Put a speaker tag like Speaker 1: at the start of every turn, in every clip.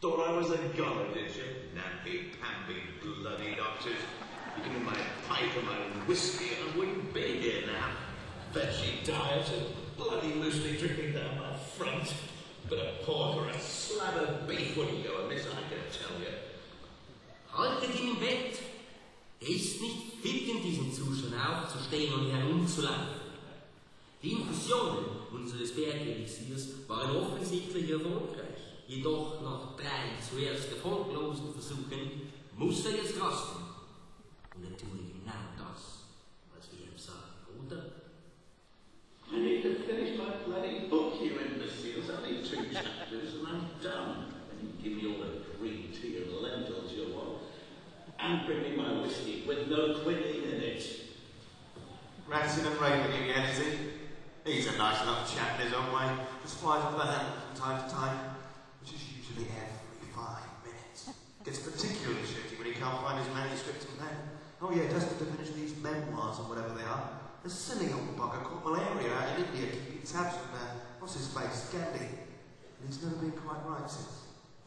Speaker 1: Thought I was a goner, did you? Nappy-pampy bloody doctors. You give me my pipe and my whiskey and I wouldn't be here now. Veggie diet and bloody loosely dripping down my front. Bit of pork or a slab of beef wouldn't go amiss, I can tell you.
Speaker 2: Haltet ihn im Bett. Er ist nicht fit in diesem Zustand aufzustehen und herumzulaufen. Die Infusionen unseres Bergelixiers waren offensichtlich erfolgreich. Jedoch nach 3 zuerst erfolglosen Versuchen muss er jetzt rasten. Und er tue genau das, was wir ihm sagen, oder?
Speaker 1: I need to finish my bloody book, you imbeciles. Only 2 chapters and I'm done. And you give me all the green tea and lentils you want. And bring me my whiskey with no quinine in it.
Speaker 3: Ranting and raving him again, is he? He's a nice enough chap in his own way. Just flies off the handle from time to time, which is usually every 5 minutes. Gets particularly shitty when he can't find his manuscript and pen. Oh yeah, desperate to finish these memoirs or whatever they are. A silly old bugger caught malaria out in India keeping tabs on what's his face, Gandhi. And he's never been quite right since.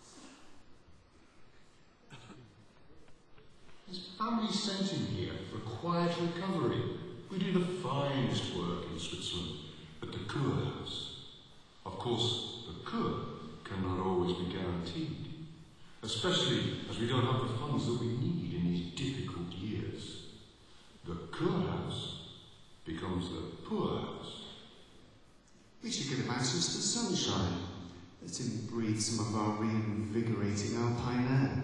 Speaker 4: His family sent him here for quiet recovery. We do the finest work in Switzerland at the Kurhaus. Of course, the Kur cannot always be guaranteed, especially as we don't have the funds that we need in these difficult years. The Kurhaus becomes the Poorhouse.
Speaker 5: We should get him out into the sunshine. Let him breathe some of our reinvigorating alpine air.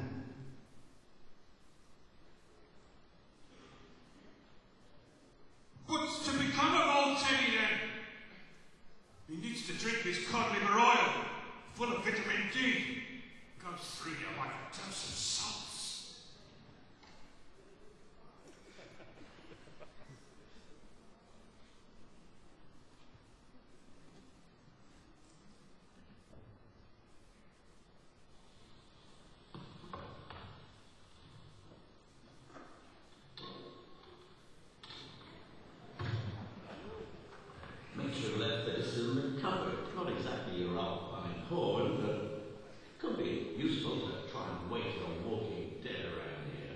Speaker 6: What's to become of old Teddy then? He needs to drink this cod liver oil, full of vitamin D. Goes through you like a dose of salts.
Speaker 1: Make sure left this in the cupboard. Not exactly your alpine horn, but could be useful to try and wake a walking dead around here.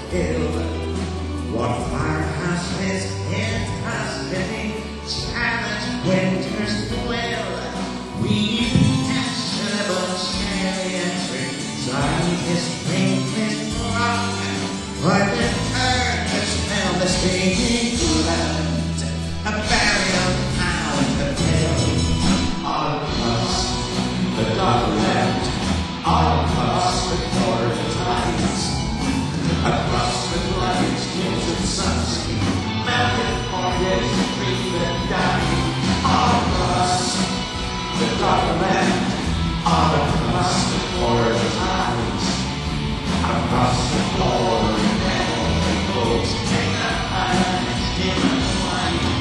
Speaker 1: hill. What farmhouse is in custody? Challenge winter's will. We fashionable chariotry, scientists bring this rock. What the earth has smelled the stinging blood. A burial now in the hill.
Speaker 5: All across the dark land, all across the torrid tides, across the bloody skins of sunset, melted foliage, dream that died. All across the dark land, all across the torrid tides, across the glory and folks, take a hand, give a light.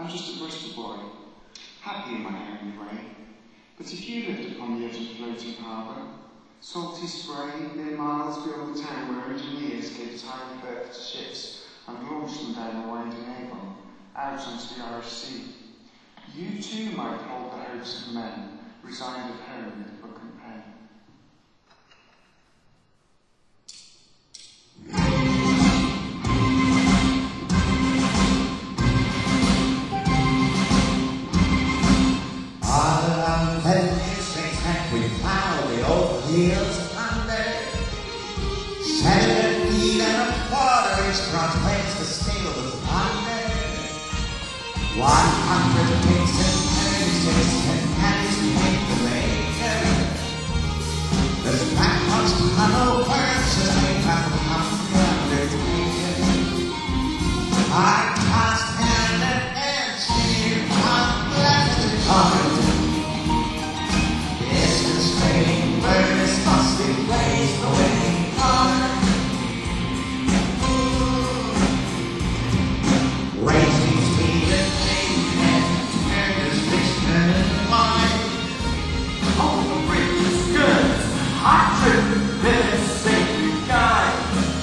Speaker 7: I'm just a Bristol boy, happy in my homely way. But if you lived upon the edge of floating harbour, salty spray, near miles beyond the town where engineers gave tiny berths to ships and launched them down the winding Avon, out onto the Irish Sea, you too might hold the hopes of men resigned at home with book and pen.
Speaker 5: All along the district that we plough the old fields under, 7 feet and a quarter each brought waves to steal the thunder. 100 pigs and 36 and pennies paid the later. There's backwards hollow words as we have come to undertaken. Our task and an edge here on blessed heart. Distance trading birds must be placed away hard. Racing speed and and turns fiction and wine. All the bridges, skirts, hot trip, village, sacred guide.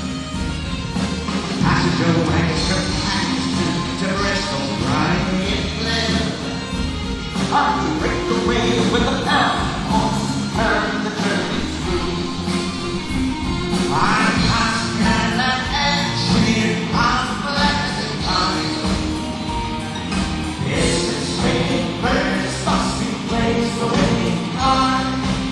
Speaker 5: Passenger wagons from Paxton to Bristol, grimy and glen. Time to break the wave with a pound horse, turn the journey through. Our task and an edge here on blessed time. Distance trading birds must be placed away hard.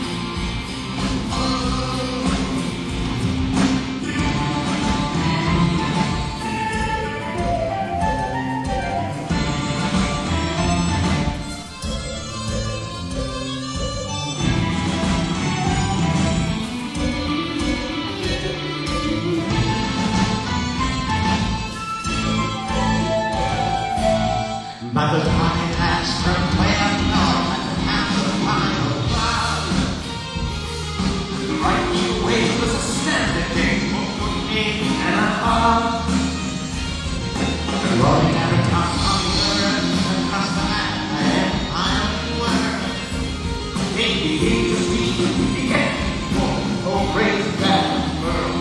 Speaker 5: But the time has from way up north at the town of the final cloud. The right new wave was a standard game, and a half. The rolling out across on the earth, across the land, and final world. In the age of speed, the end, oh great bad world.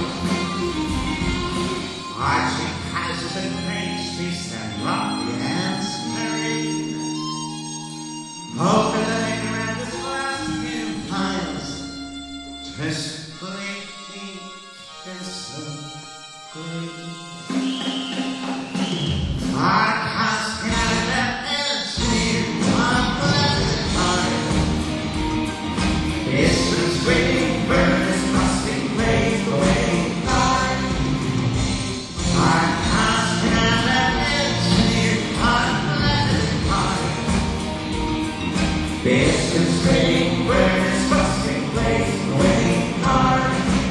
Speaker 5: Arching houses and great streets and rocky and serene. Over the lake around this last few miles, just completely crystal green. Our house got an edge here, one blessed heart. Distance waiting birds must be placed away hard. Our house got an edge here, one blessed heart. Distance trading birds must be placed away hard.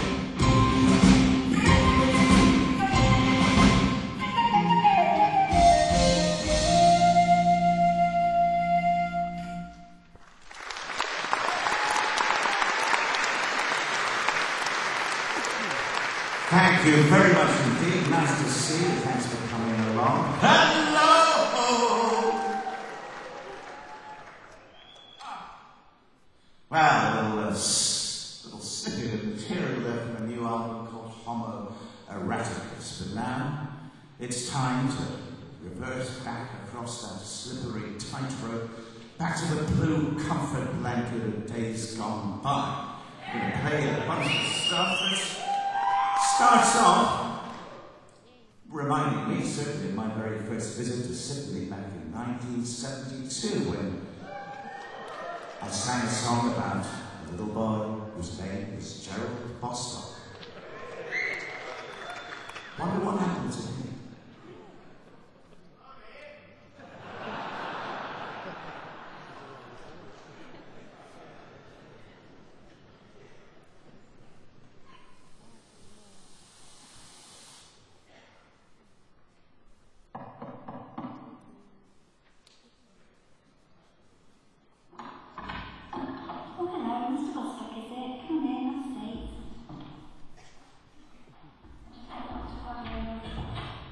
Speaker 8: Thank you very much indeed. Nice to see you. Thanks for coming along.
Speaker 5: Hello!
Speaker 8: Well, a little snippet of material there from a new album called Homo Eroticus. But now, it's time to reverse back across that slippery tightrope, back to the blue comfort blanket of days gone by. We're going to play a bunch of stuff that starts off reminding me, certainly, of my very first visit to Sydney back in 1972 when I sang a song about a little boy whose name was Gerald Bostock. Wonder what happened to him.
Speaker 9: Oh, hello, Mr. Bostock, is it? Come on in, have a seat.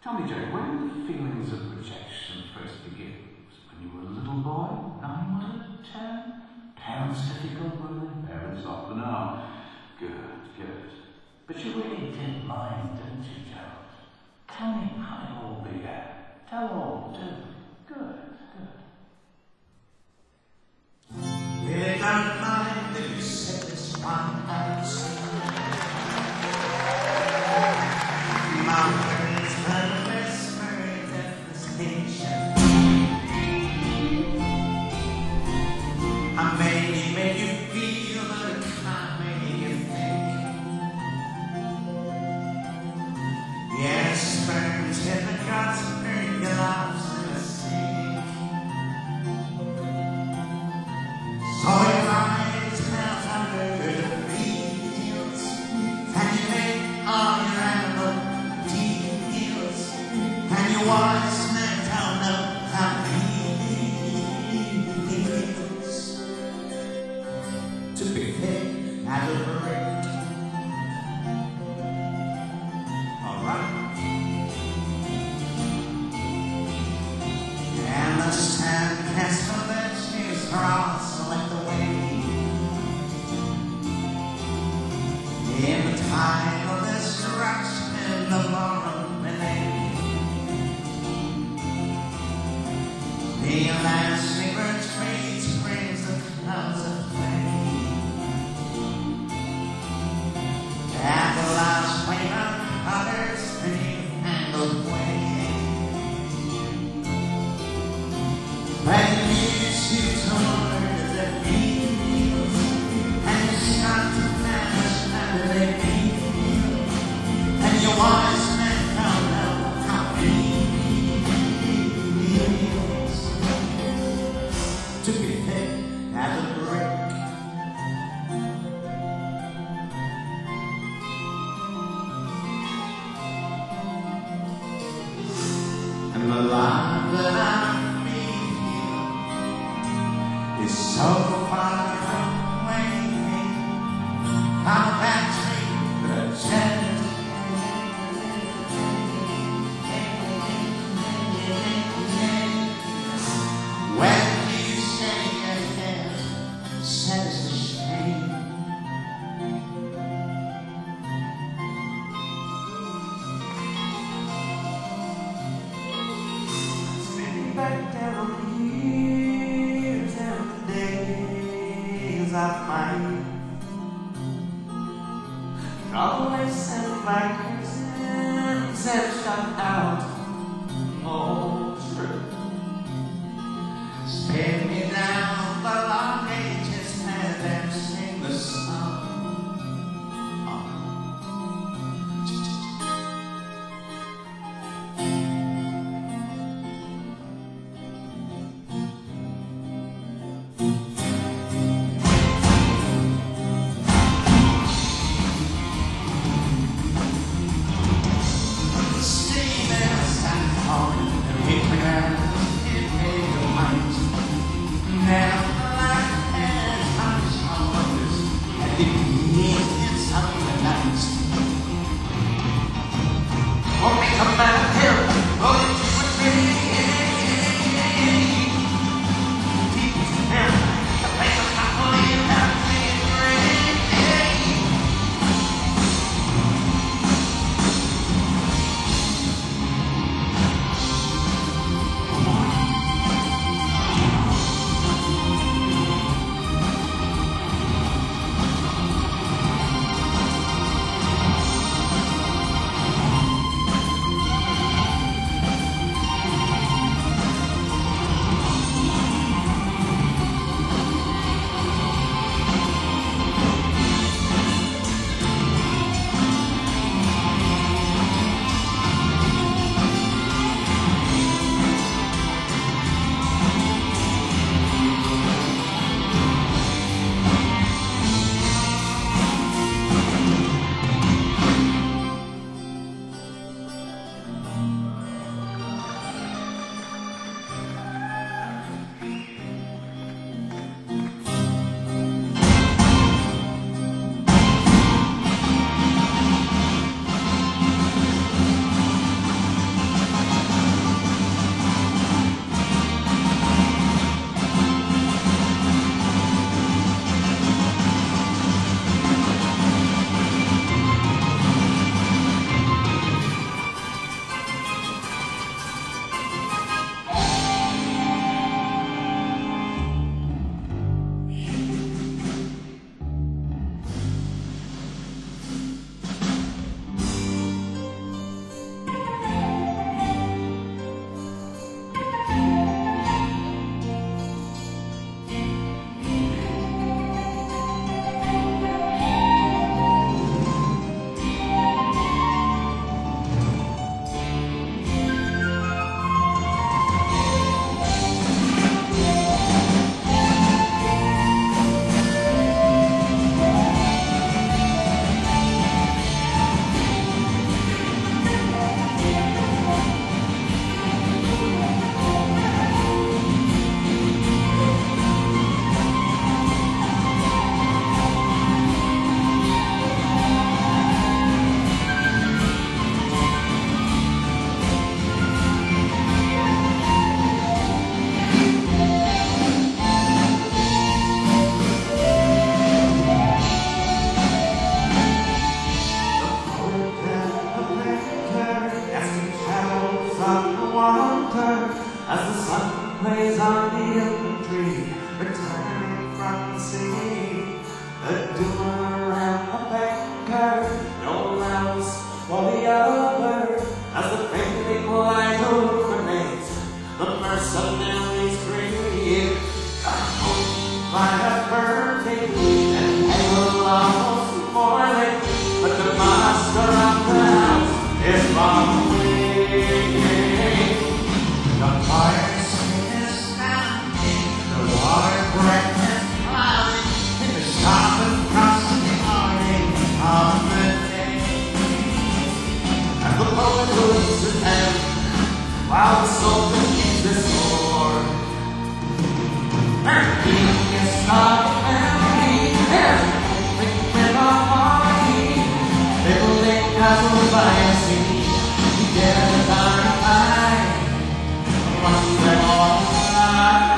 Speaker 5: Tell me, Jane, when did the feelings of rejection first begin? Was it when you were a little boy? 9, was it? 10? Parents difficult, were they? Parents often are. Good, good. But you really did mind, didn't you, Gerald? Tell me how it all began. Tell all, do. Good, good.
Speaker 8: Really don't mind that you set this one out. Mountains and whispering devastation. I maybe make you feel, but I can't make you think. Yes, burns in the guts, burn your lives in a sink. So your eyes melt under the fields, and you make all your animal deals, and your wise men don't know how it feels to be hit at a break. Alright. And the sandcastle that she's crossed like the wave in the time of destruction in the morning relay. The elastic retreats brings the clouds of flame. At the last flame of others beneath angled way. When you use toward the fields, and you start to vanish under their feet, and your wise men don't know how it feels to be hit at a break. And the life that I feel is so far from waiting. I'm a bad tree, but a jet. When you say your head says the shame. Sitting back down on the years and the days of my youth. Always sent my curtains and shut out all truth. Spin me down the long ages and then sing the song. Stay there, stand on and hit the ground. It made your mind. Now life has punished our wonders, and it is unrealized. Won't we come back here? Oh, it's a dream. People tell me the place of happily and happy and great.
Speaker 5: from wonder as the sun plays on the oak tree, returning from the sea. A doer and a banker, no allowance for the other, as the faintly light illuminates the mercenary's grave. By a birthday and halo almost morning, but the master of the house is far away. The fire is standing, the water breath is clouding in the sharp and frosty morning of the day. And the poet looks his head while the soldier keeps his sword. And he is not a memory, there's nothing with our party. Little lake castle by a sea, together down the line. Watch them all fly.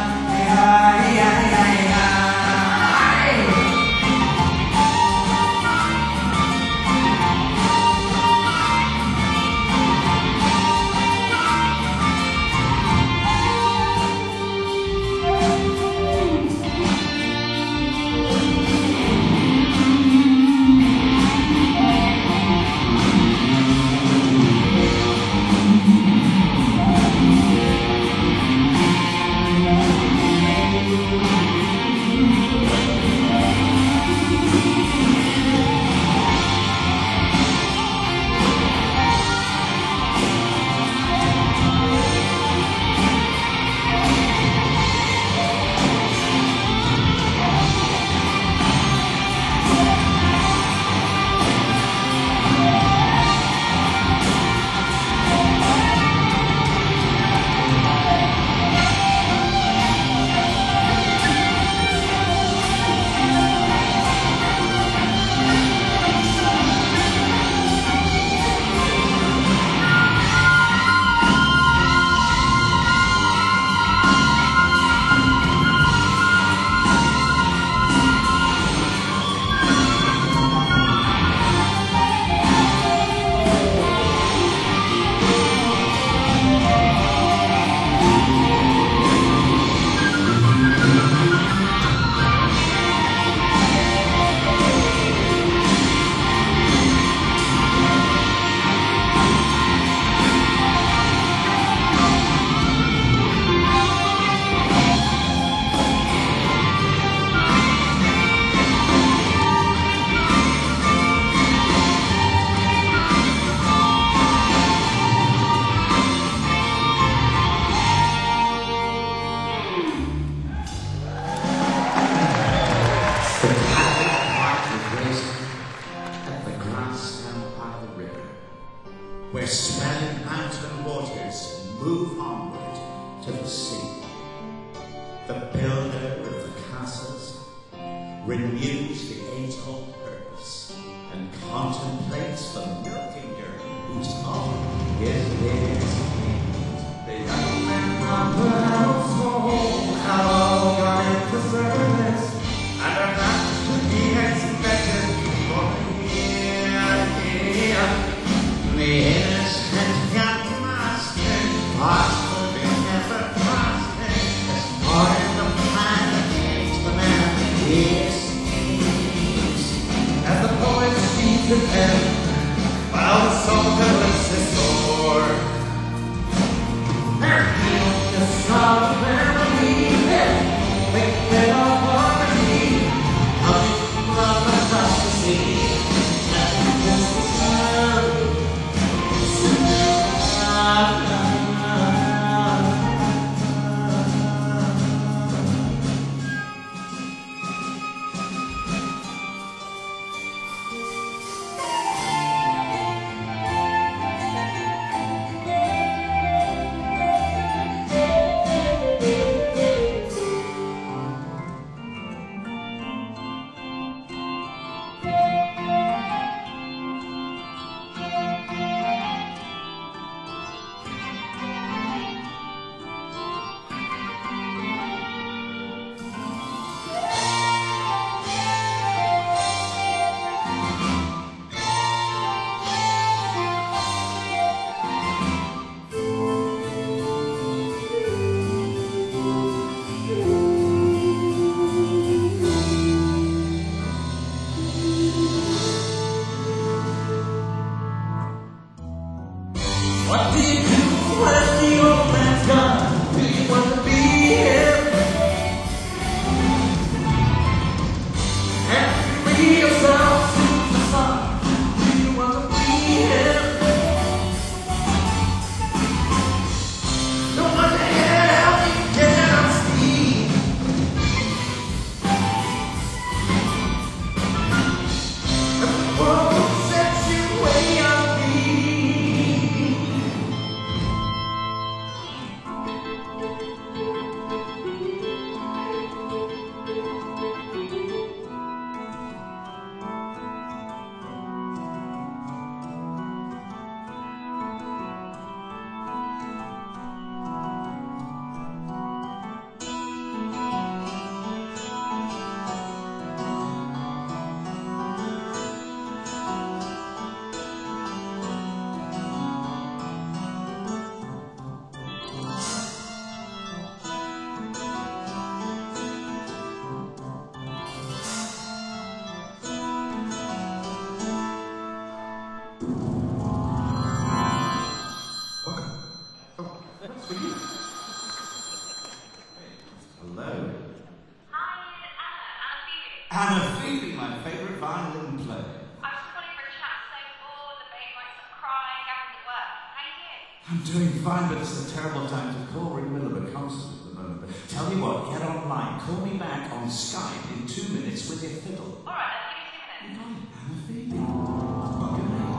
Speaker 8: Where smelling mountain waters move onward to the sea. The builder of the castles renews the age-old purpose and contemplates the milking girl whose home is his king.
Speaker 5: The young men of the household have all gone into service and are not to be expected for a year. The innocent young master lost the big effort trusting as part of the plan against the man he escapes. As the poet sees his end, while the soldier lifts his sword, their field is strong family, wicked of harmony, coming from across the sea. And this is love. Do you do what the old man's done? Do you want to be here? And be yourself, superstar. Do you want to be here? No one to help you cannot see. The world sets you way on me. Hello.
Speaker 10: Hi, Anna Phoebe.
Speaker 8: Anna Phoebe, my favourite violin player.
Speaker 10: I was just calling for a chat. So bored, the baby might stop crying, having to work. How you doing?
Speaker 8: I'm doing fine, but it's a terrible time to call. We're in the middle of a concert at the moment. But tell you what, get online. Call me back on Skype in 2 minutes with your fiddle.
Speaker 10: All right, give me 2 minutes.
Speaker 8: Anna Phoebe. Look at me.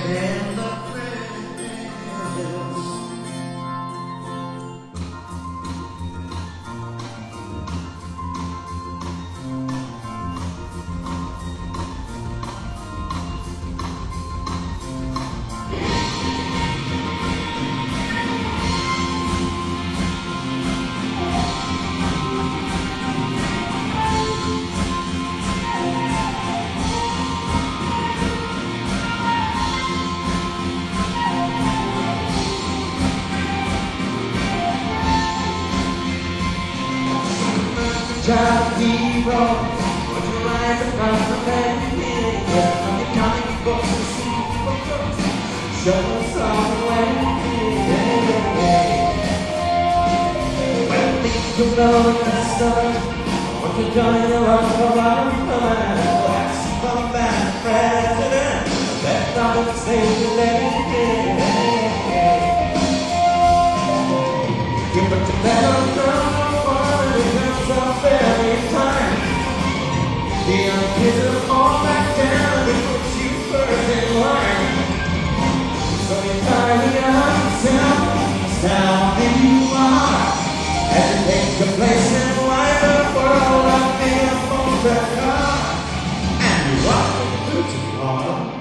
Speaker 8: in the place. Child hero, would you rise across the bed? From your comic books and see show us all the way. When things go wrong in the start, want to join the rock for our fun. That's the bad president, left on the stage and let it get. You put your pedal down. Every time the young kids are all back down, it puts you first in line. So you tie yourself down and you are as you take your place and wind the world up in a phone car and you rock through tomorrow.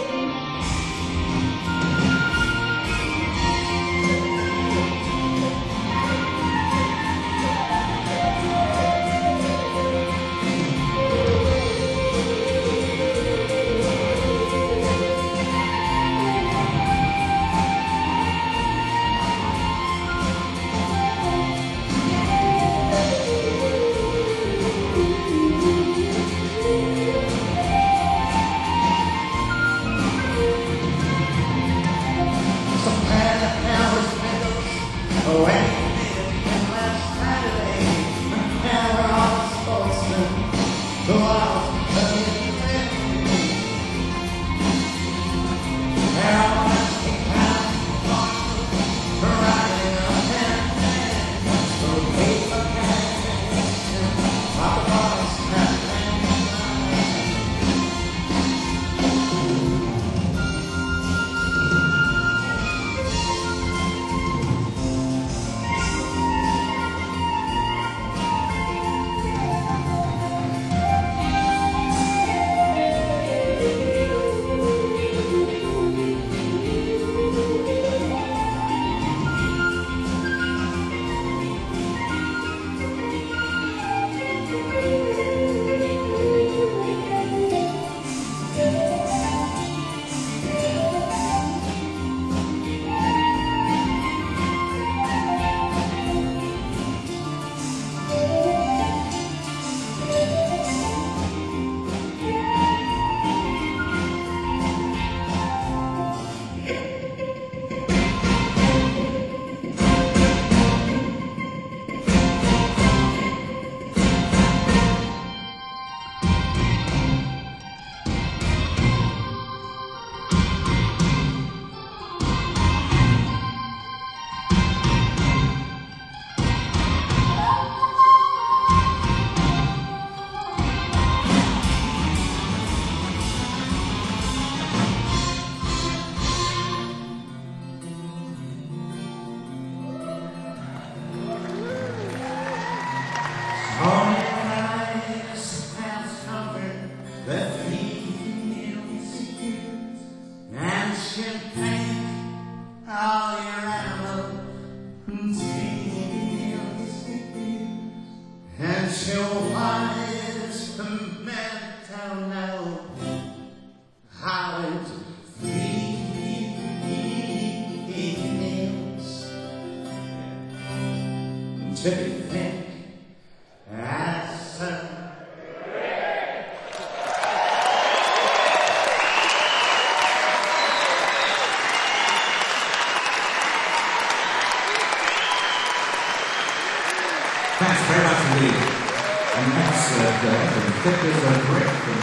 Speaker 8: Thanks very much indeed. An excerpt there from Thick as a Brick from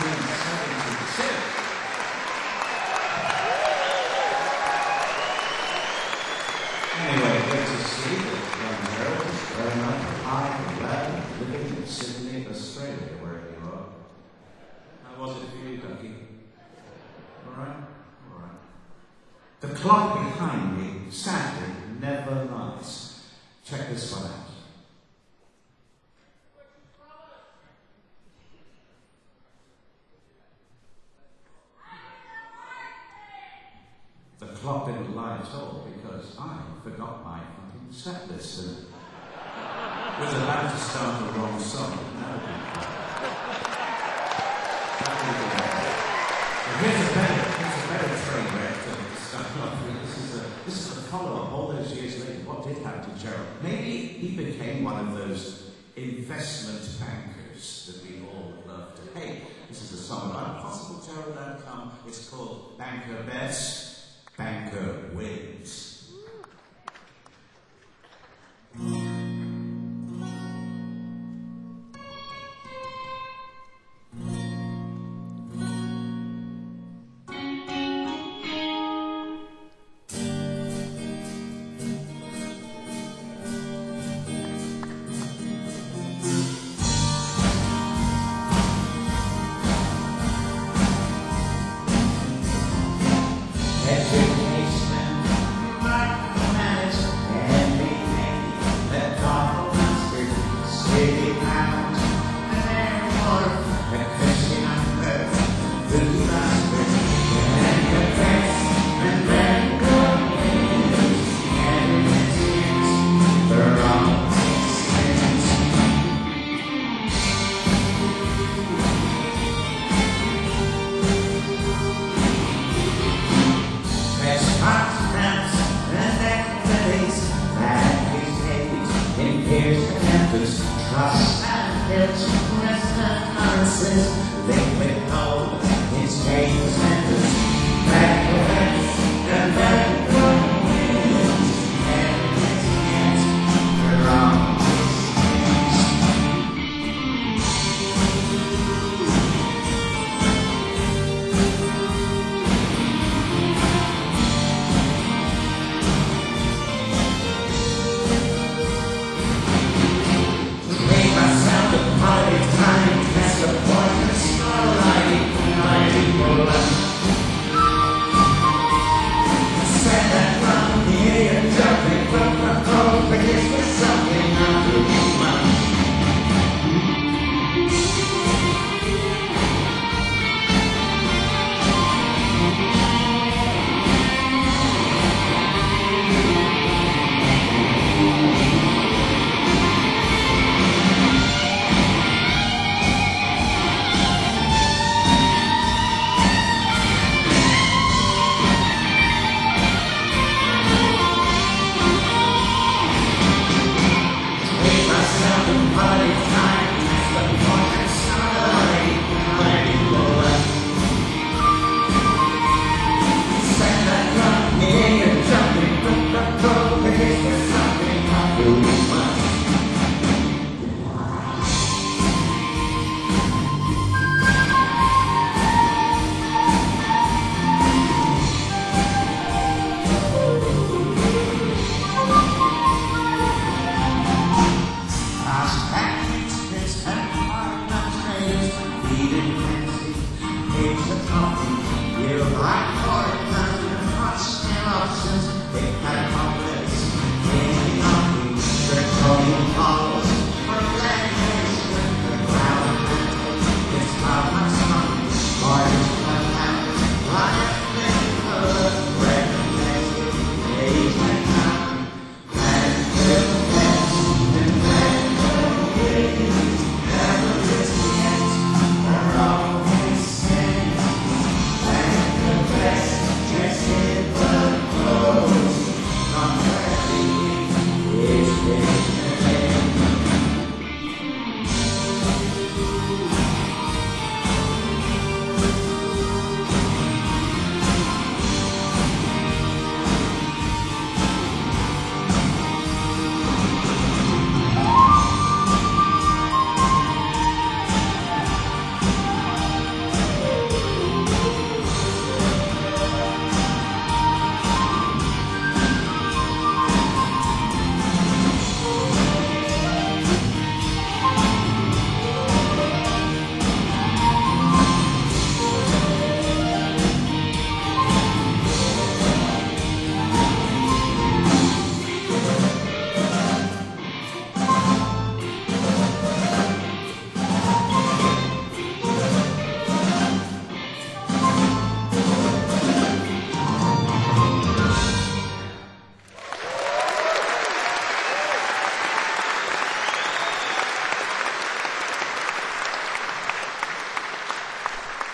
Speaker 8: 1972. Anyway, good to see that young Harold is very much alive and well, living in Sydney, Australia, wherever you are. How was it for you, Ducky? All right? All right. The clock behind me, sadly, never lies. Check this one out. The clock didn't lie at all because I forgot my fucking set list and was about to start the wrong song. Here's a better train wreck to start off with. This is a follow-up all those years later. What did happen to Gerald? Maybe he became one of those investment bankers that we all love to hate. This is a song about a possible Gerald outcome. It's called Banker Bets, Banker Wins.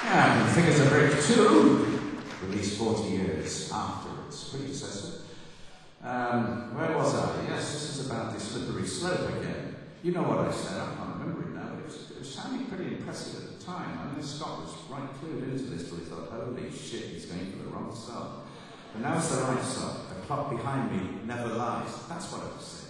Speaker 8: Yeah, and Figures of Brick 2, released 40 years after its predecessor. Where was I? Yes, this is about the slippery slope again. You know what I said, I can't remember it now, but it was sounding pretty impressive at the time. I mean, Scott was right clued into this till he thought, holy shit, he's going for the wrong song. But now it's the right song. The clock behind me never lies. That's what I was saying.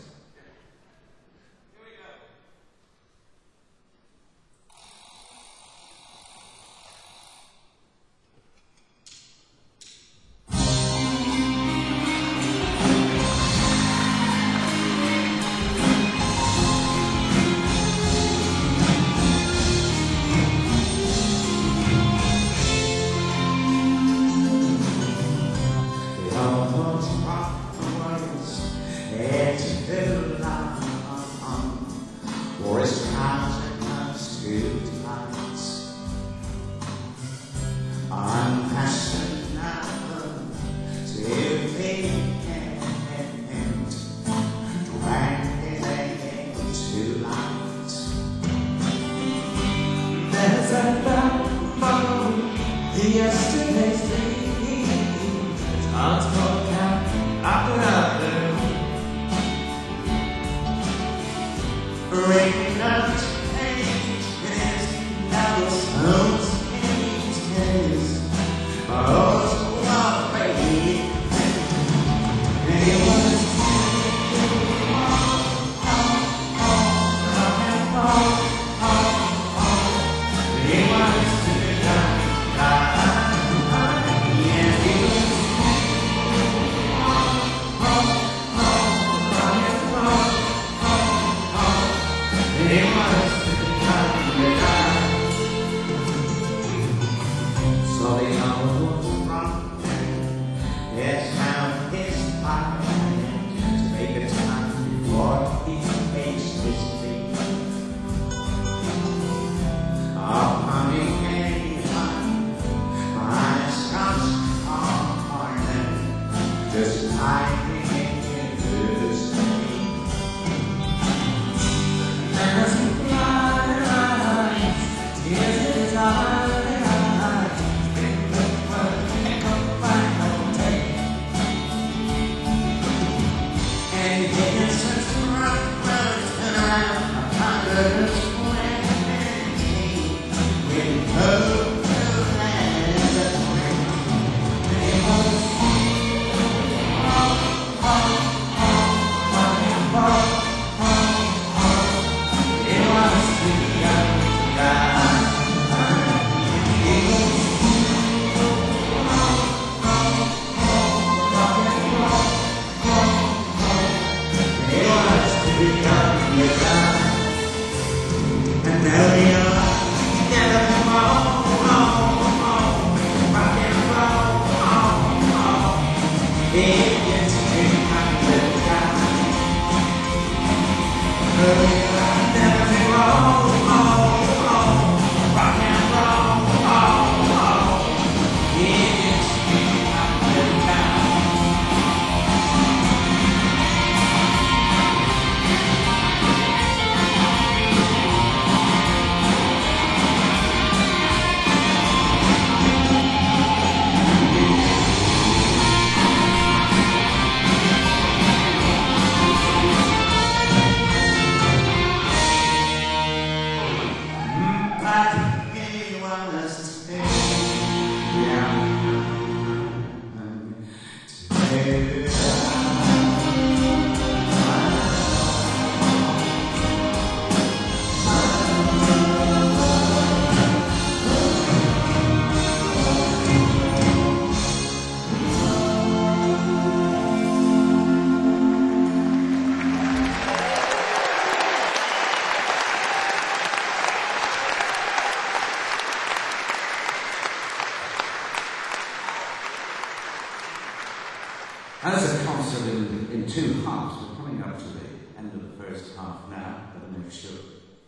Speaker 8: As a concert in two halves, we're coming up to the end of the first half now of the next show.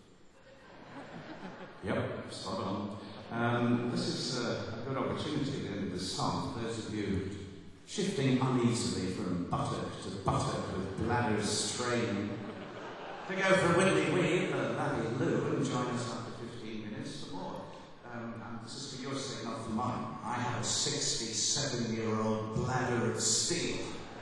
Speaker 8: Yep, spot on. This is a good opportunity at the end of this song for those of you shifting uneasily from buttock to buttock with bladders straining to go for a Whitley Wee, Larry Lou, and join us after 15 minutes for more. And this is for your 17-year-old bladder of steel.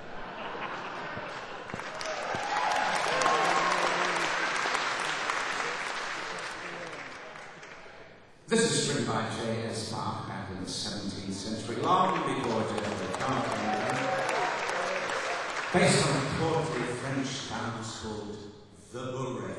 Speaker 8: This is written by J.S. Bach back in the 17th century, long before J.S. Bach, based on a courtly French dance called The Bourrée.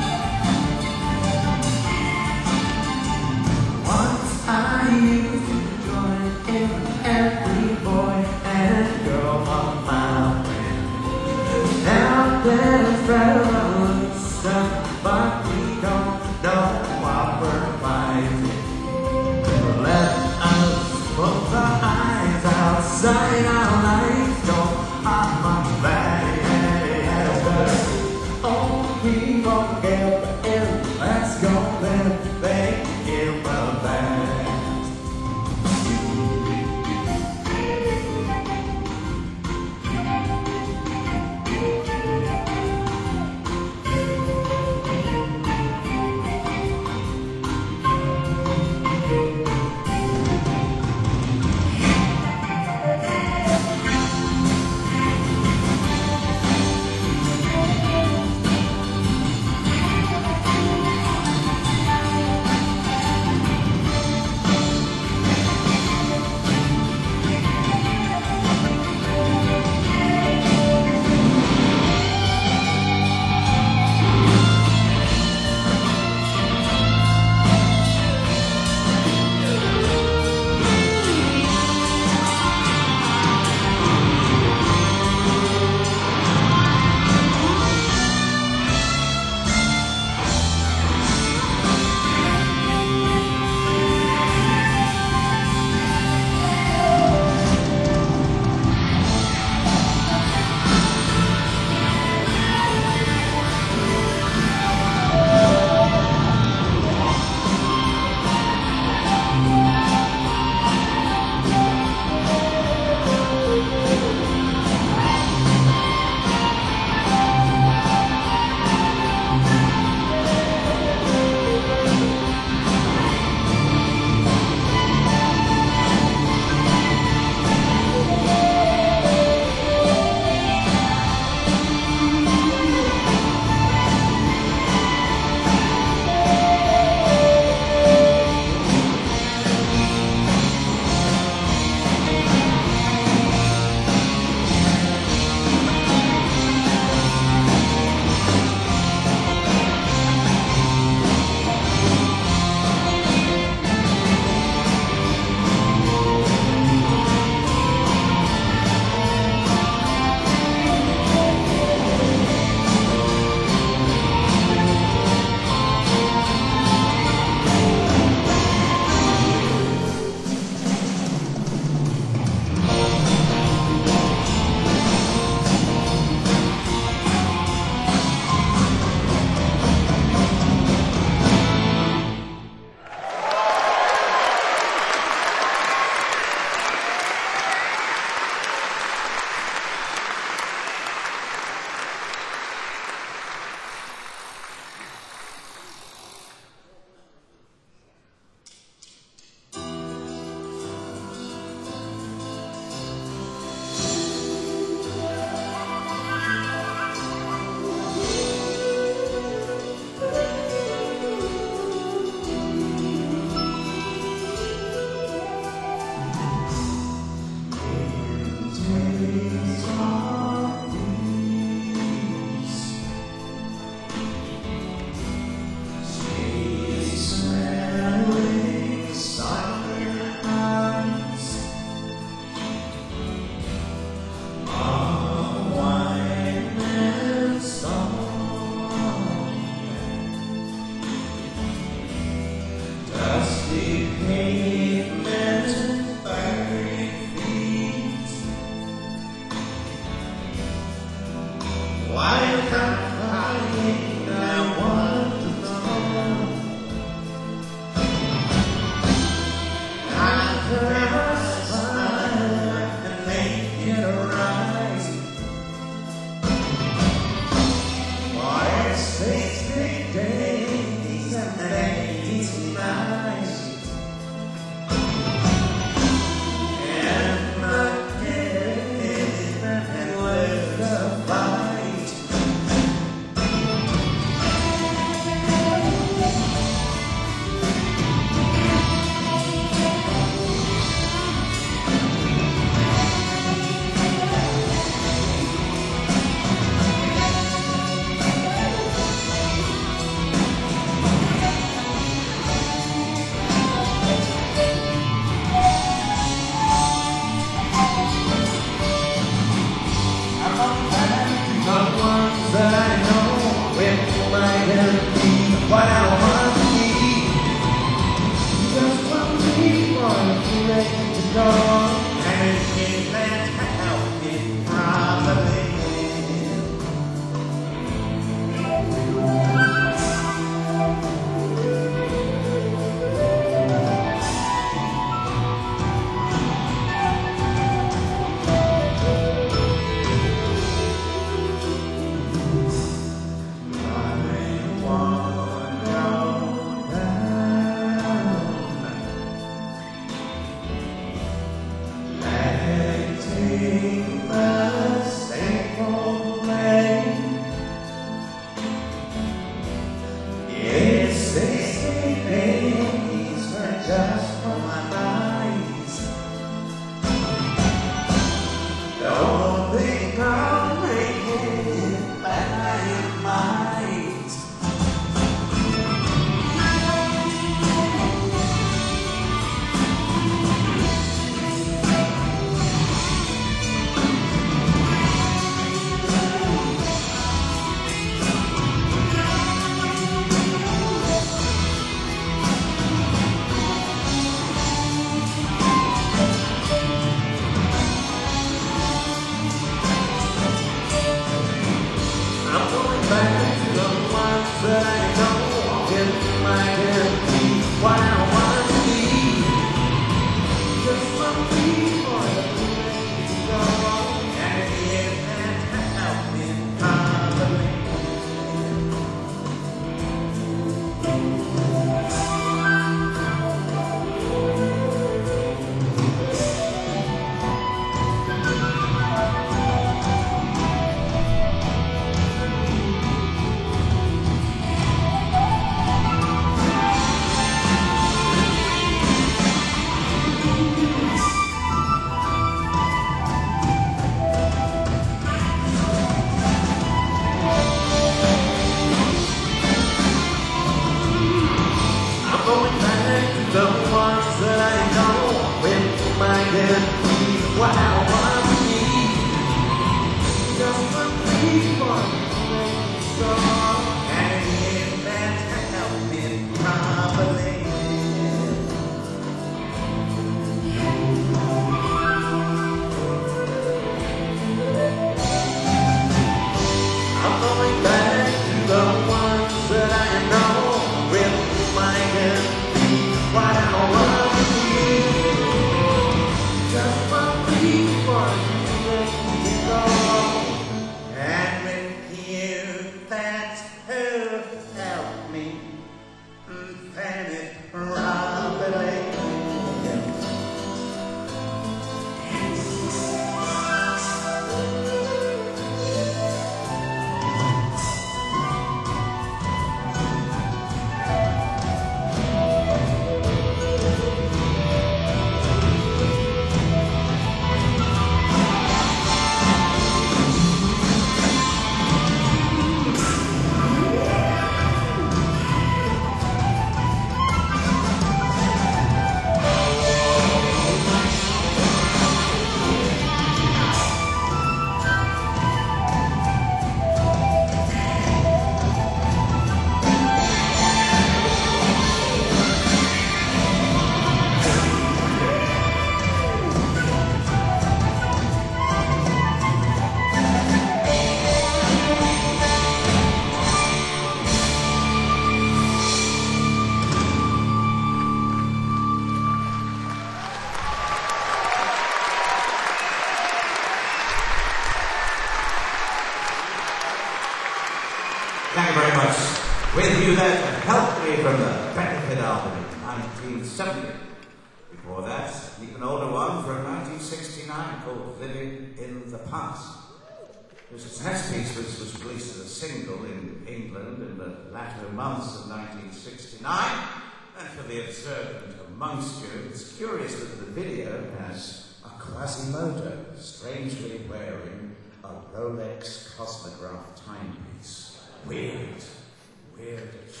Speaker 8: album in 1970. Before that, an even older one from 1969 called Living in the Past. The success piece was released as a single in England in the latter months of 1969, and for the observant amongst you, it's curious that the video has a Quasimodo strangely wearing a Rolex Cosmograph timepiece. Weirdish.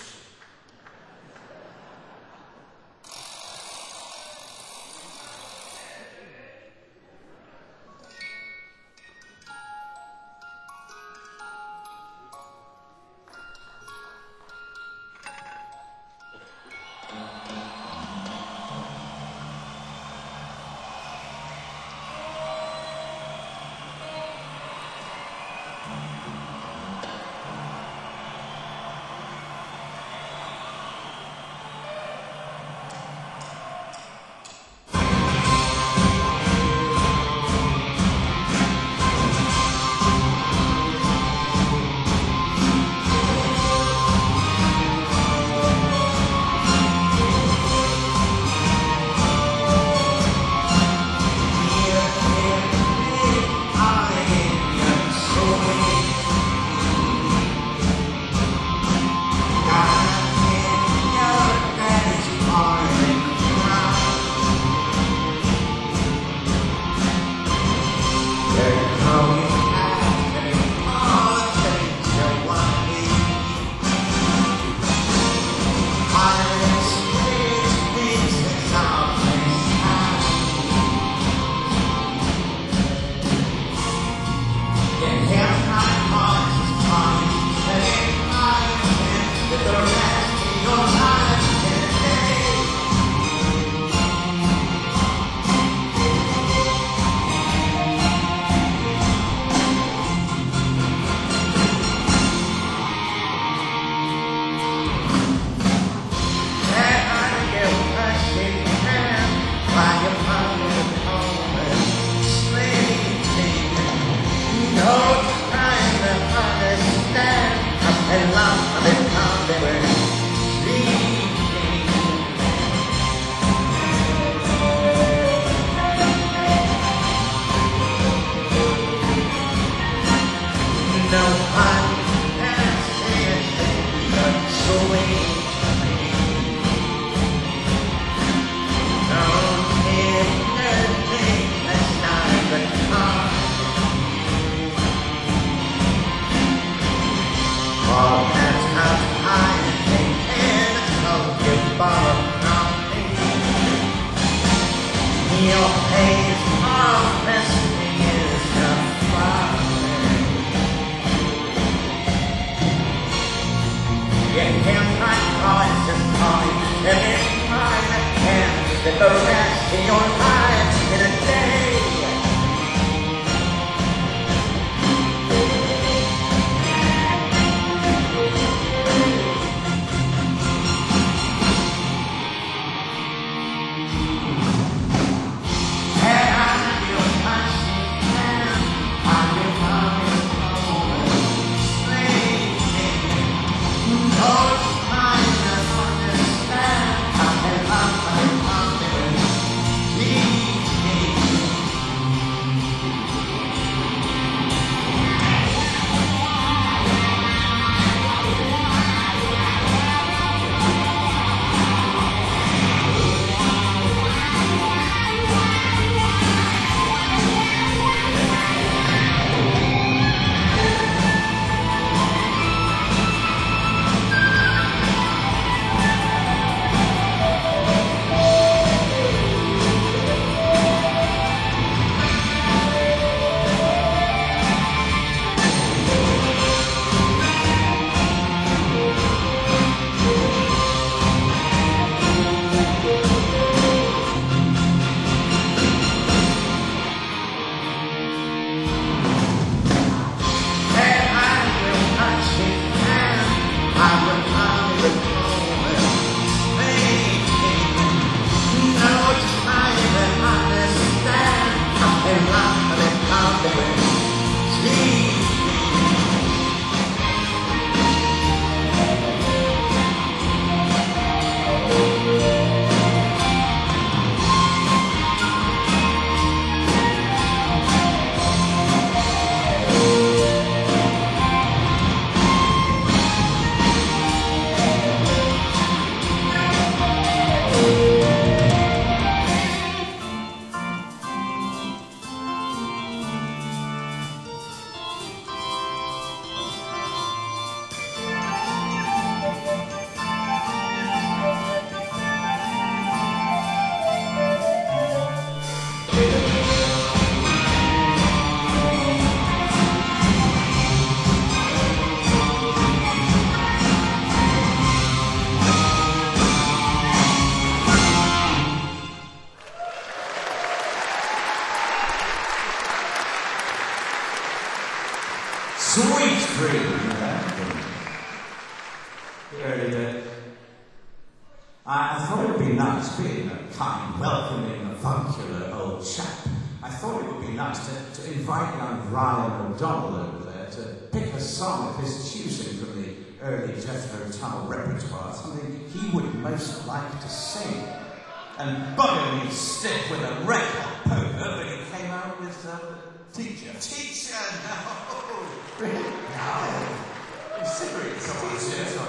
Speaker 8: I thought it would be nice, being a kind, welcoming, avuncular old chap, I thought it would be nice to invite young Ryan O'Donnell over there to pick a song of his choosing from the early Jethro Tull repertoire, something he would most like to sing. And bugger me stiff with a red hot poker, but he came out with teacher. Teacher, no! Really? No! I'm serious. Teacher.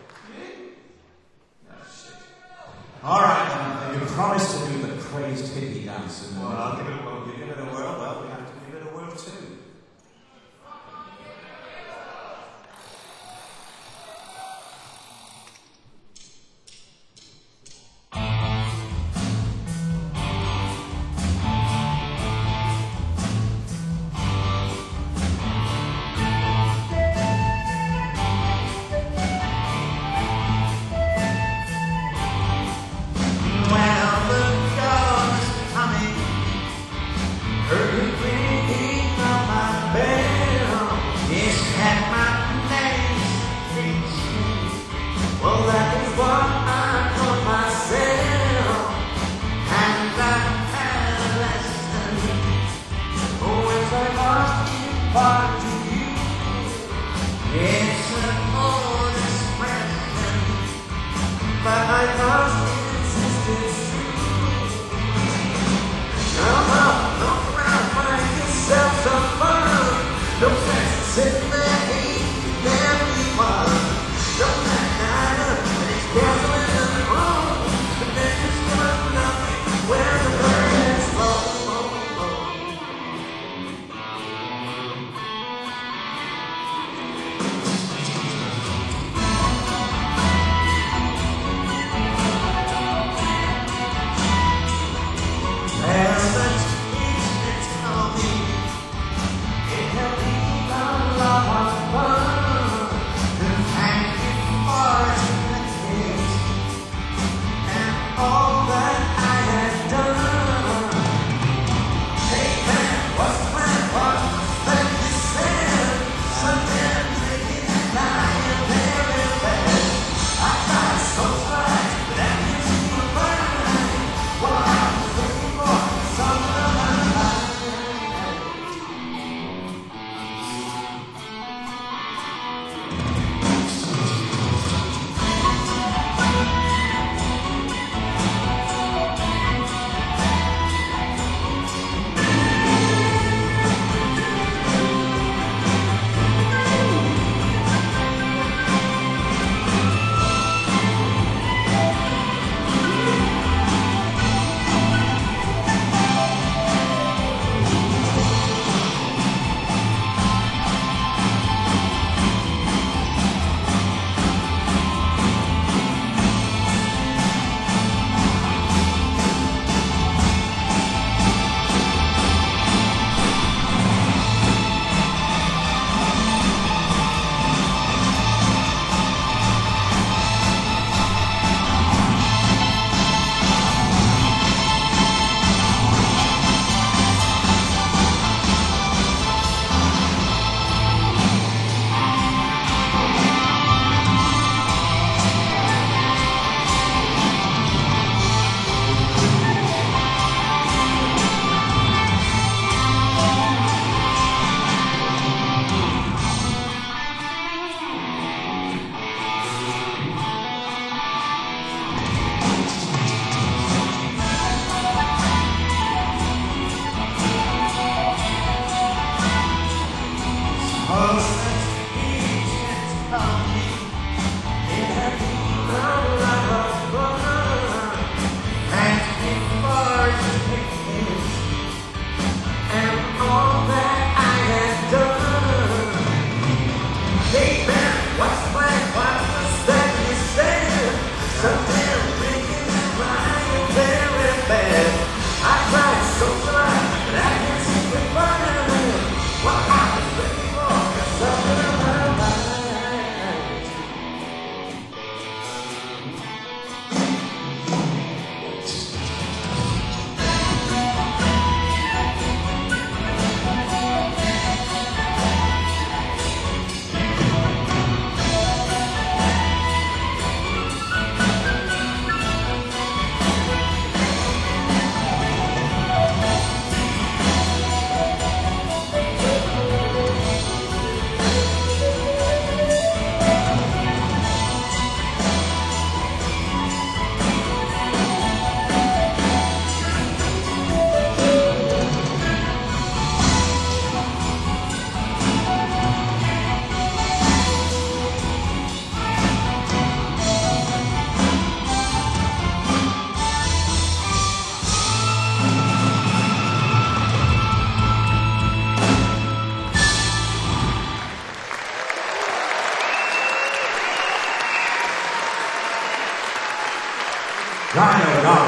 Speaker 8: All right, then. You promised to do the crazed hippie dance. Well, I'll give it a whirl. You give it a whirl, well, we have to give it a whirl too. Well, the girl is coming. Her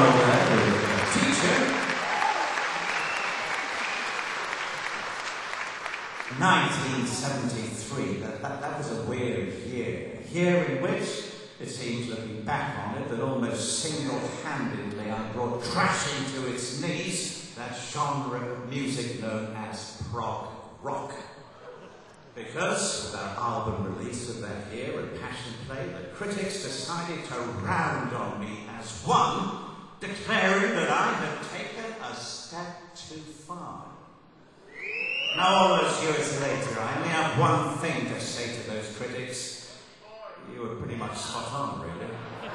Speaker 8: Donald there is a teacher. 1973, that was a weird year. A year in which, it seems, looking back on it, that almost single-handedly I brought crashing to its knees that genre of music known as prog rock. Because, with our album release of that year and Passion Play, the critics decided to round on me as one, declaring that I had taken a step too far. Now, all those years later, I only have one thing to say to those critics. You were pretty much spot on, really.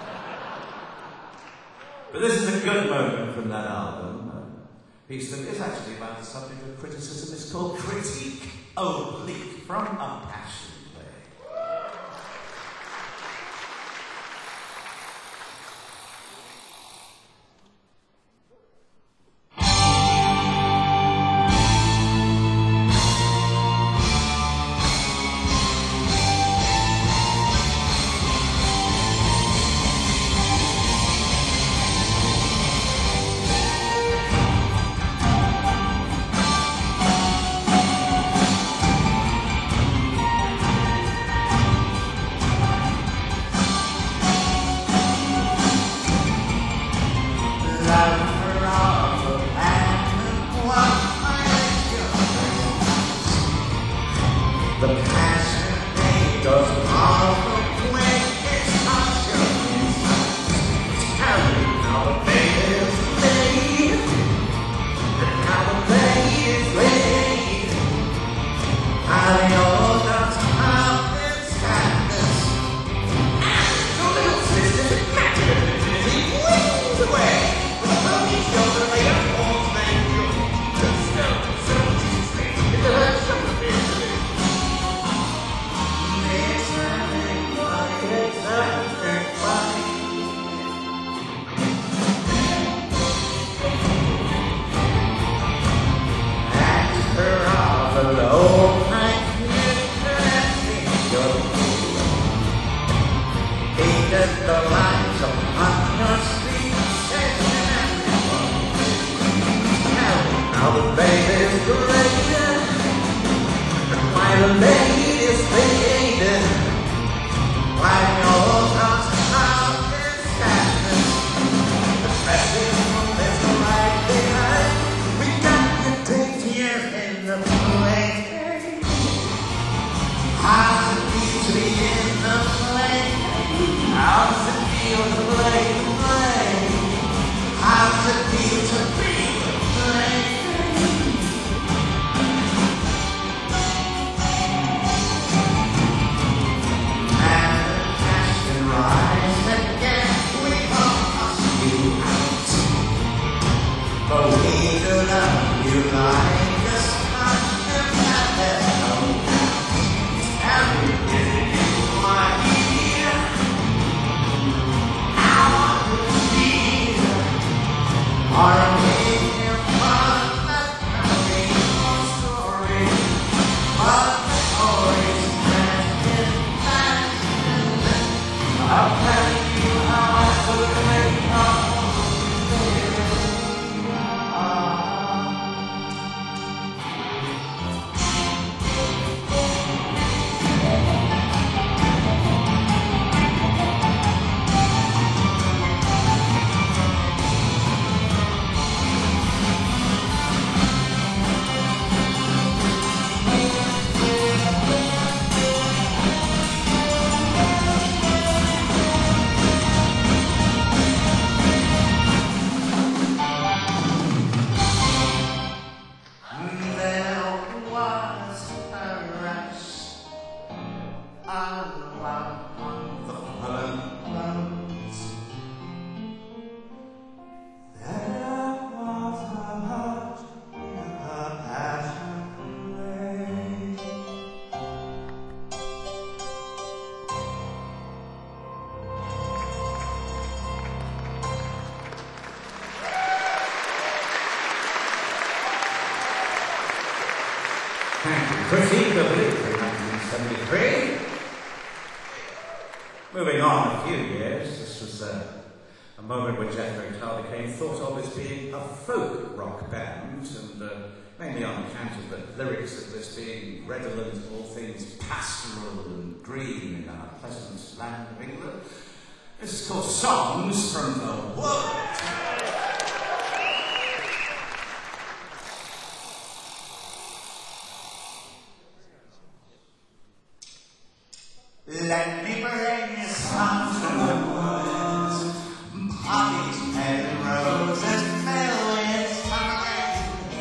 Speaker 8: But this is a good moment from that album. A piece that is actually about the subject of criticism. It's called Critique Oblique from a Passion Play. Critique Oblique from 1973. Moving on a few years, this was A moment when Jethro Tull became thought of as being a folk rock band, and mainly on account of the lyrics of this being redolent of all things pastoral and green in our pleasant land of England. This is called Songs from the Wood.
Speaker 5: Let me bring you songs from the woods, poppies and roses fill with summer rain.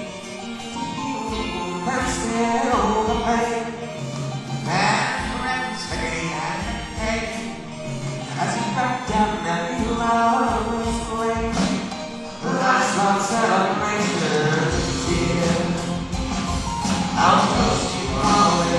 Speaker 5: First they're overplayed, and friends again and again, as he back down that he loves away. Last month's celebration here, I'll toast you all in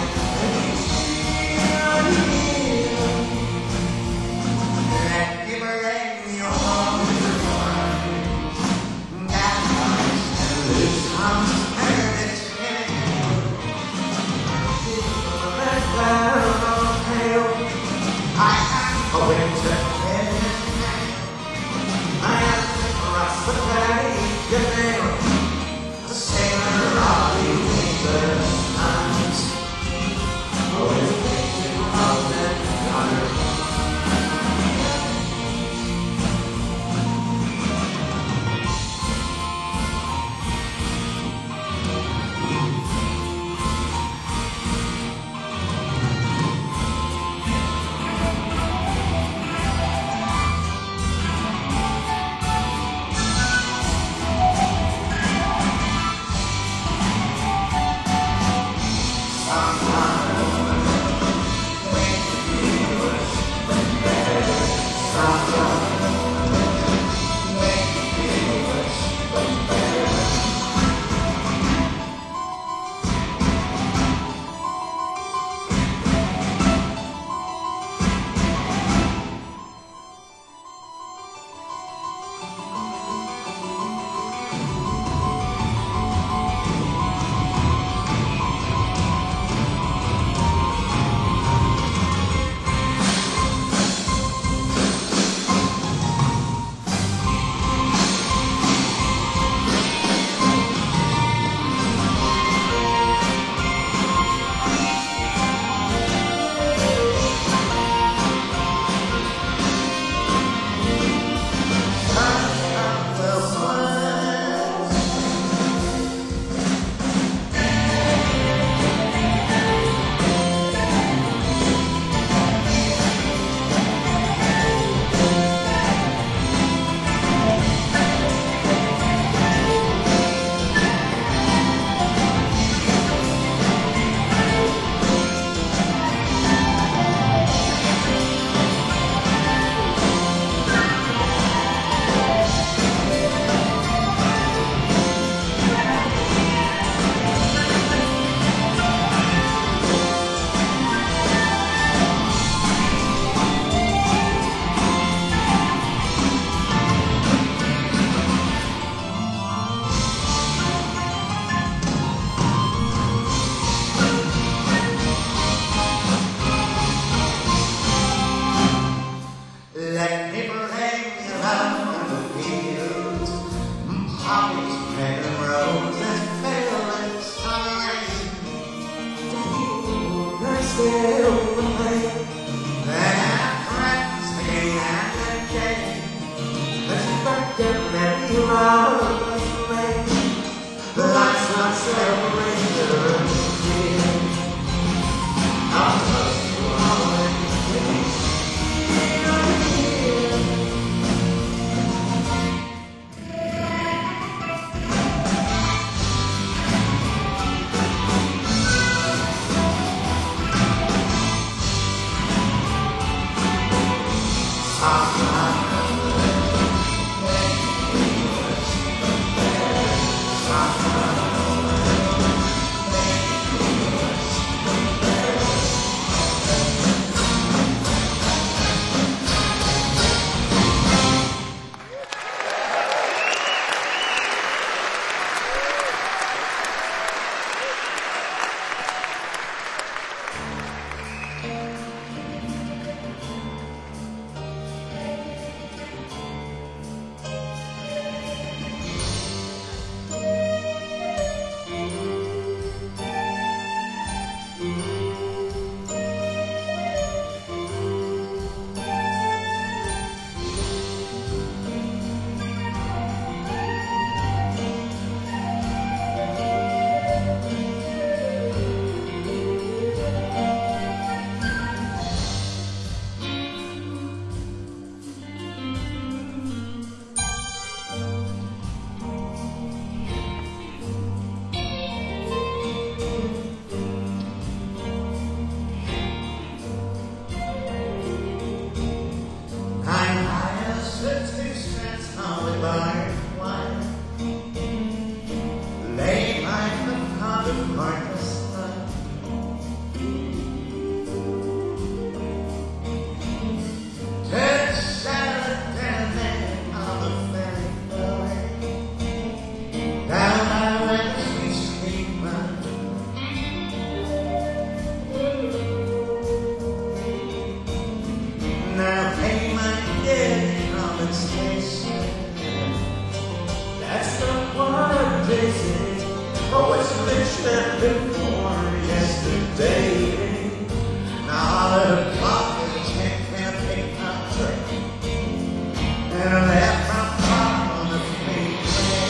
Speaker 5: busy. Always rich than before yesterday. Now at o'clock the check can take my drink. And I left my car on the freeway.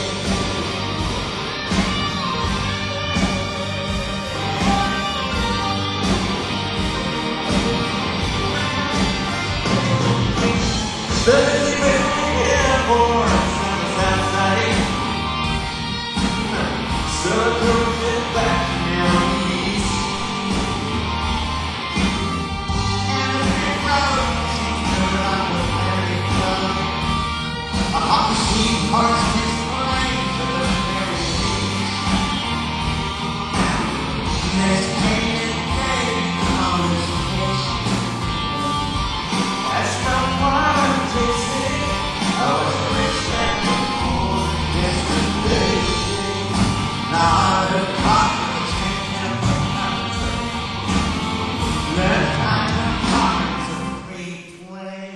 Speaker 5: Suddenly when the airport was outside, so I drove it back down east. And the big road turned around the ferry club. A hot machine parts his mind to the ferry east. Next came the day on his vacation. That's not why I'm chasing. I was rich and before yesterday. Now the pockets can't put my drink. Left behind the pockets of freeway.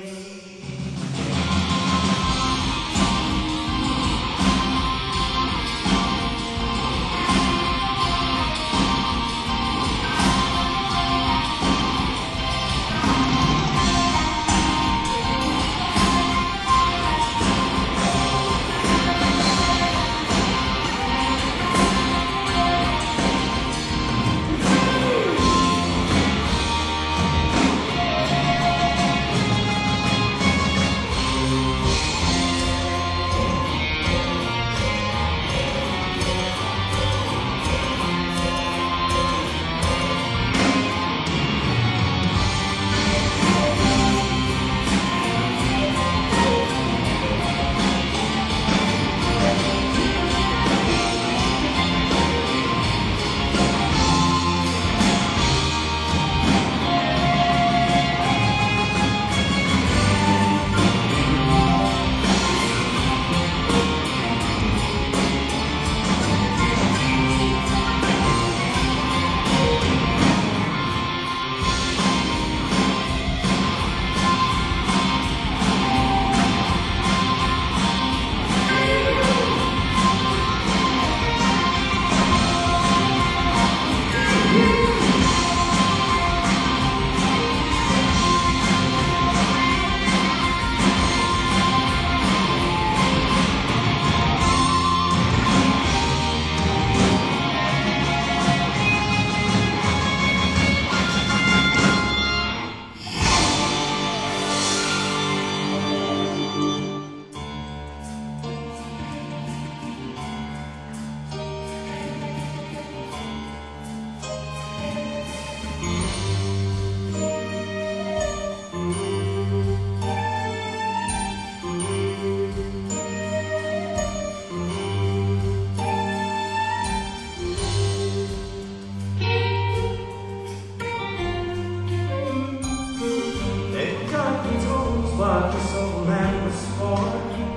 Speaker 5: What this old man was for.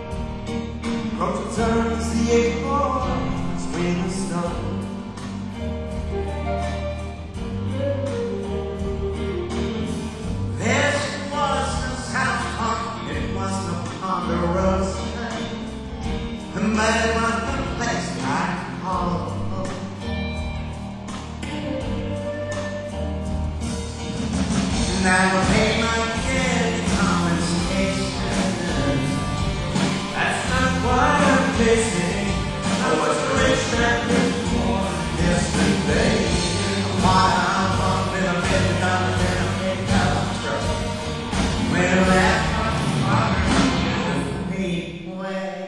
Speaker 5: Cross turns the acorn, swing the stone. There she was, no South Park, it was no Ponderosa, but it was the place I call home. And I will pay my I was rich and before yesterday. Why I'm up in a $1 million truck. When I left my freeway.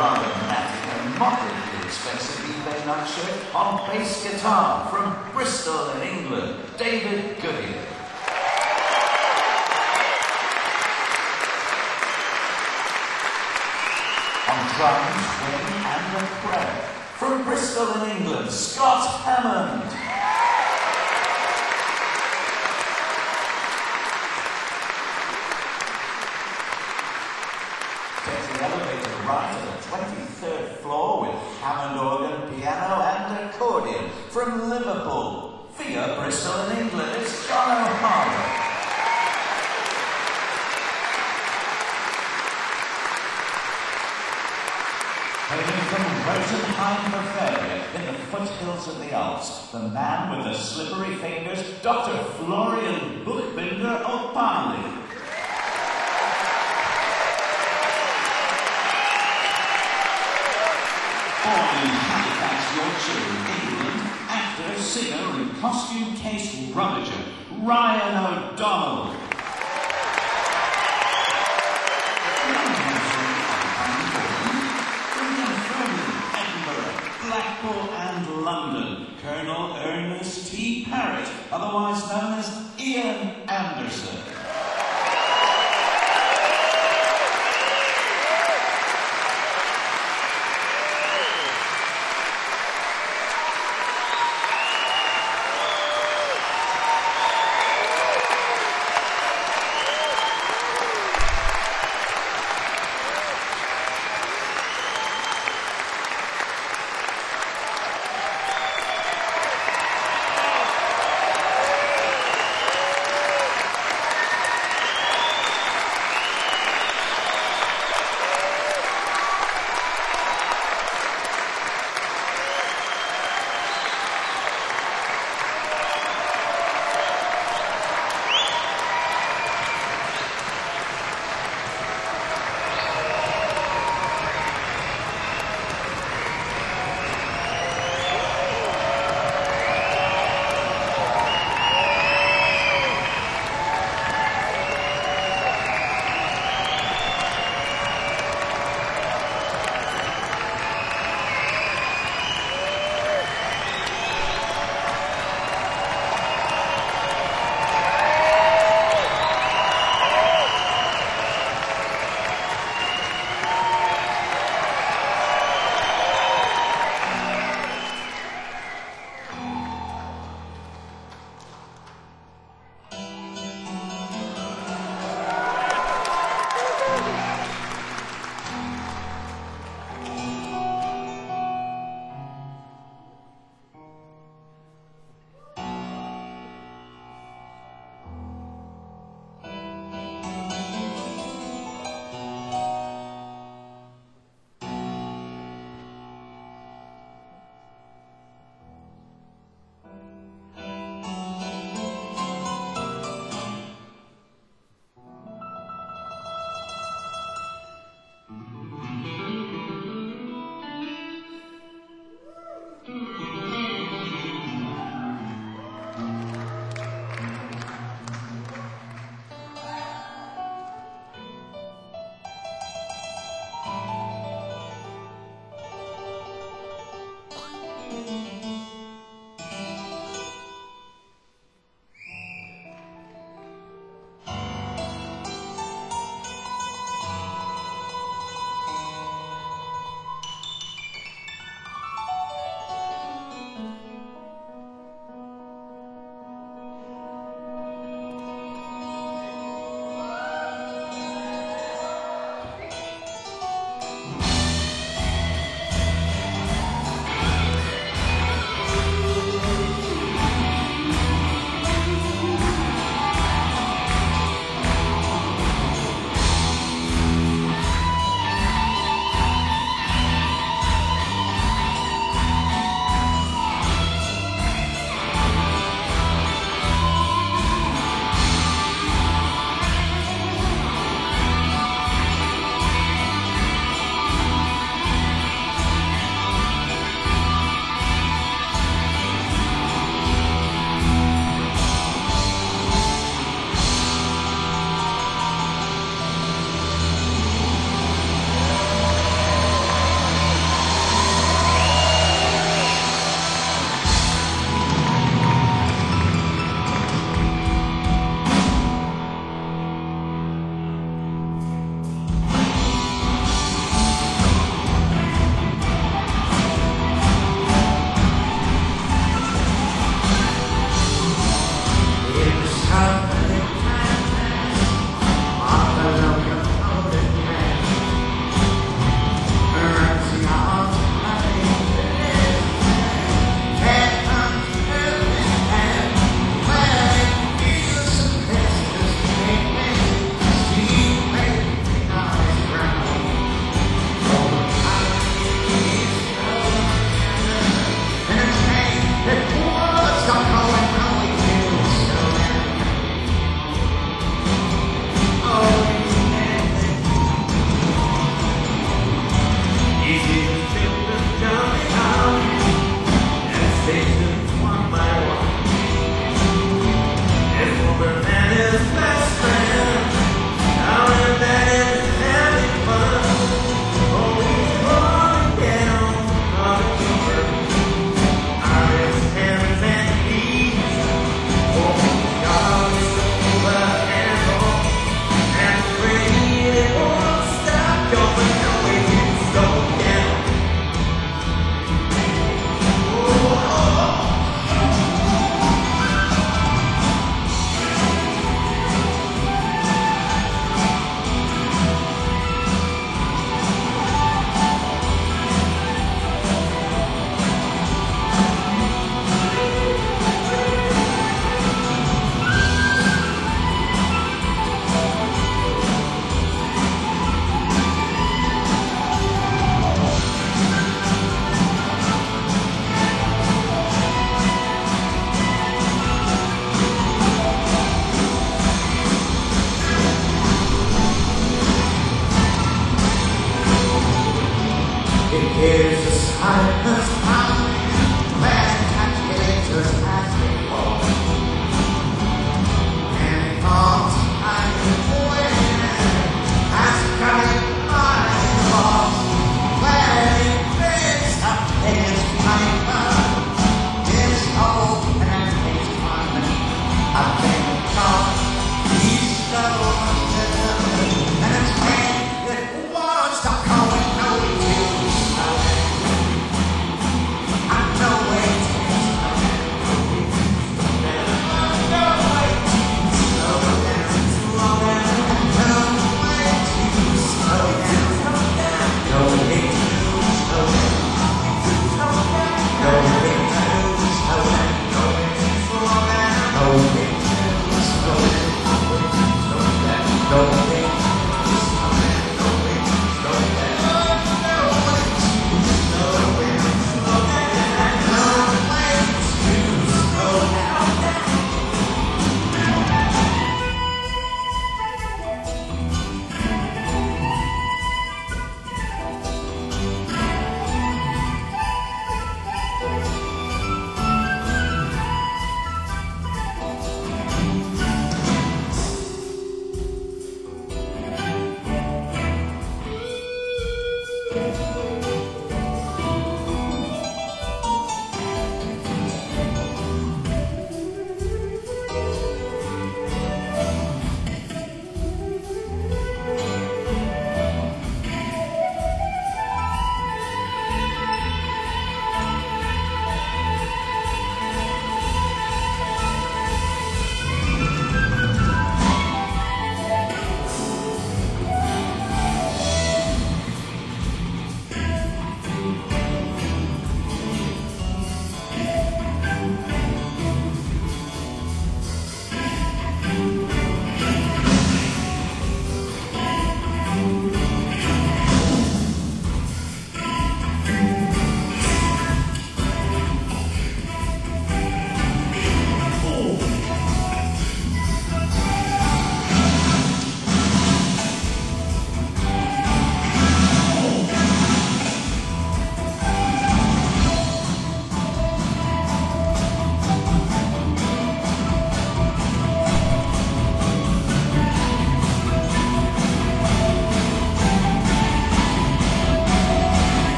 Speaker 8: rather matic and moderately expensive eBay night shirt on bass guitar from Bristol in England, David Goodyear. On drums, wing and a prayer from Bristol in England, Scott Hammond. Takes the elevator right to the 23rd floor with Hammond organ, piano and accordion from Liverpool. Via Bristol in England, it's John O'Hara. Hailing from Rosenheim, Bavaria, in the foothills of the Alps, the man with the slippery fingers, Dr. Florian Buchbinder Opali. Born in Halifax, Yorkshire, England, actor, singer, and costume case rummager, Ryan O'Donnell. Blackpool and London, Colonel Ernest T. Parrott, otherwise known as Ian Anderson.